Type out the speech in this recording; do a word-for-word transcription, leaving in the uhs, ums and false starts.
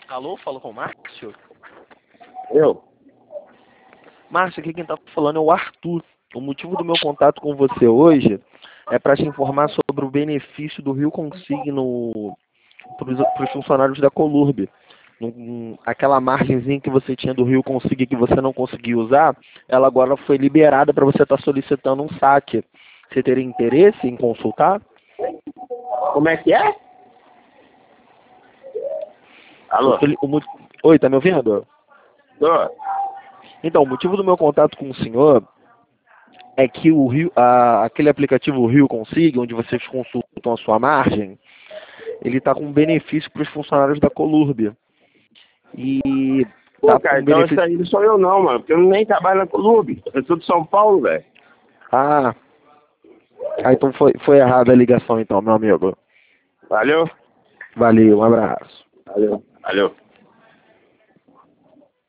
Alô, falo com o Márcio? Eu? Márcio, aqui quem tá falando é o Arthur. O motivo do meu contato com você hoje é para te informar sobre o benefício do Rio Consigno para os funcionários da Colurb. Um, aquela margenzinha que você tinha do Rio Consigno que você não conseguiu usar, ela agora foi liberada para você estar tá solicitando um saque. Você teria interesse em consultar? Como é que é? Alô? O, o, oi, tá me ouvindo? Tô. Então, o motivo do meu contato com o senhor é que o Rio, a, aquele aplicativo Rio Consiga, onde vocês consultam a sua margem, ele está com benefício para os funcionários da Colurb. E Pô, tá cara, com então benefício. isso aí não sou eu não, mano, porque eu nem trabalho na clube. Eu sou de São Paulo, velho. Ah, ah, então foi, foi errada a ligação então, meu amigo. Valeu? Valeu, um abraço. Valeu. Valeu.